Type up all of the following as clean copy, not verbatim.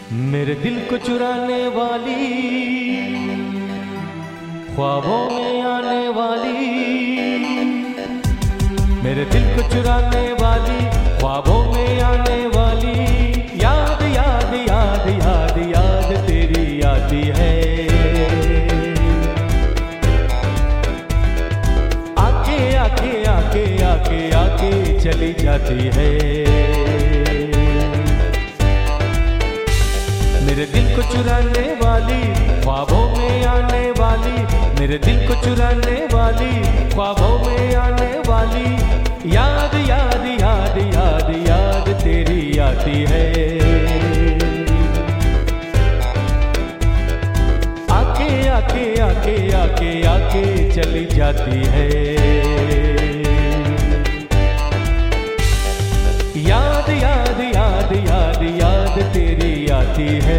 मेरे दिल को चुराने वाली, ख्वाबों में आने वाली, मेरे दिल को चुराने वाली, ख्वाबों में आने वाली, याद याद याद याद याद तेरी आती है। आके आके आके आके आके चली जाती है। मेरे दिल को चुराने वाली, ख्वाबों में आने वाली, मेरे दिल को चुराने वाली, ख्वाबों में आने वाली, याद याद याद याद याद तेरी आती है। आके आके आके आके आके चली जाती है। याद याद याद याद याद तेरी आती है।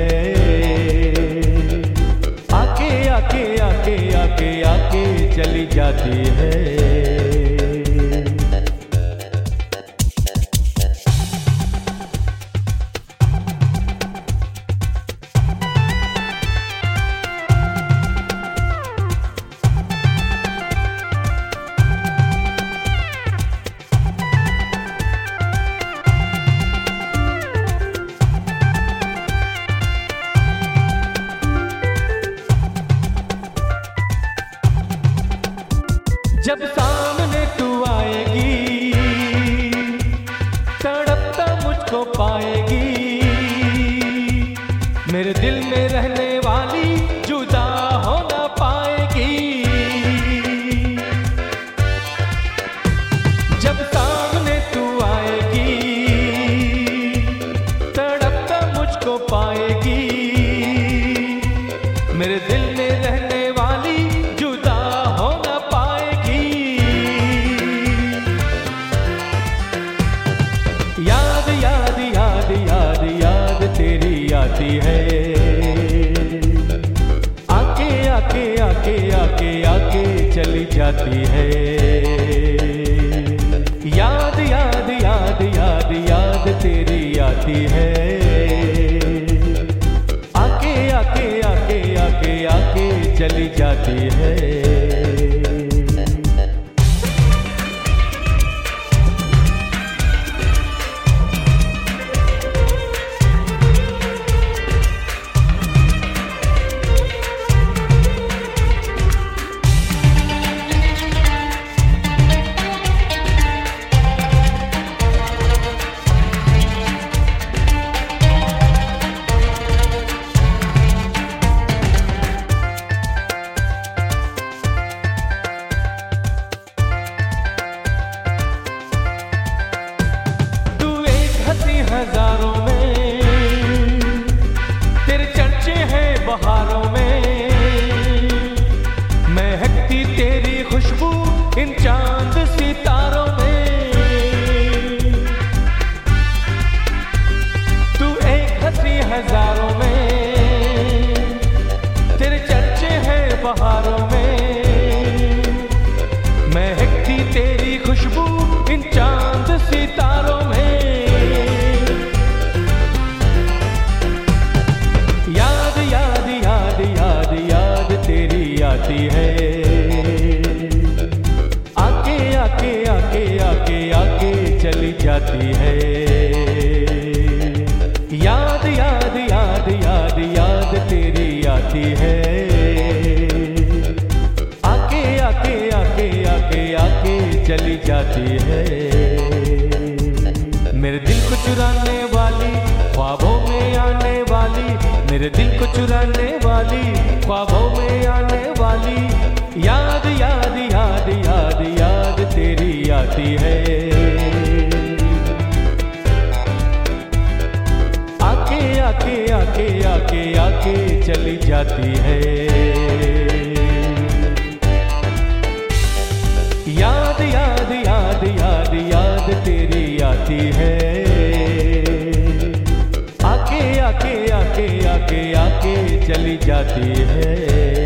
आके आके आके आके आके चली जाती है। जब सामने तू आएगी, तड़पता मुझको पाएगी, मेरे दिल में रहने वाली जुदा हो ना पाएगी। जब सामने तू आएगी, तड़पता मुझको पाएगी, मेरे दिल में रहने वाली जुदा हो ना याद याद याद याद याद तेरी आती है। आके आके आके आके आके चली जाती है। याद याद याद याद याद तेरी आती है। आके आके आके आके आके चली जाती है। हजारों में तेरे चर्चे हैं बहारों में, महकती तेरी खुशबू इन चांद सितारों में। तू एक हंसी हजारों में, तेरे चर्चे हैं बहारों में, महकती तेरी खुशबू इन चांद सितारों में। आती है। आके आके आके आके आके चली जाती है। याद याद याद याद याद तेरी आती है। आके आके आके आके आके चली जाती है। मेरे दिल को चुराने वाली, ख्वाबों में आने वाली, मेरे दिल को चुराने वाली, ख्वाबों में आने वाली, याद याद याद याद याद तेरी आती है। आके आके आके आके आके चली जाती है। याद याद याद याद याद तेरी आती है। आके आके आके आके आके चली जाती है।